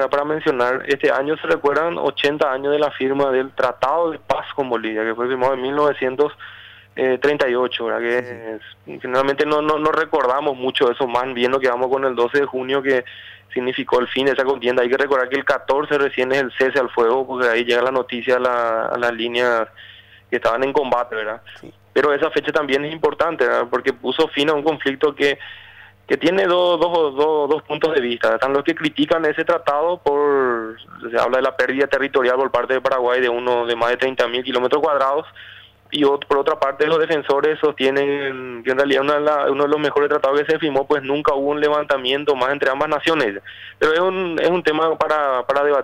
para mencionar, este año se recuerdan 80 años de la firma del Tratado de Paz con Bolivia, que fue firmado en 1938, ¿verdad? Sí, sí. Generalmente no recordamos mucho eso, más bien lo que vamos con el 12 de junio, que significó el fin de esa contienda. Hay que recordar que el 14 recién es el cese al fuego, porque ahí llega la noticia a las líneas que estaban en combate, ¿verdad? Sí. Pero esa fecha también es importante, ¿verdad? Porque puso fin a un conflicto que tiene dos puntos de vista. Están los que critican ese tratado se habla de la pérdida territorial por parte de Paraguay de más de 30.000 kilómetros cuadrados, y por otra parte los defensores sostienen que en realidad uno de los mejores tratados que se firmó, pues nunca hubo un levantamiento más entre ambas naciones. Pero es un tema para debatir.